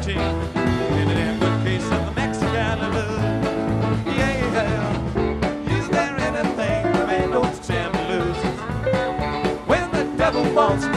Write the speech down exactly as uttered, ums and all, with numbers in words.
routine. In a damn good case of the Mexican blues. Yeah, is there anything the man don't stand to lose? When the devil wants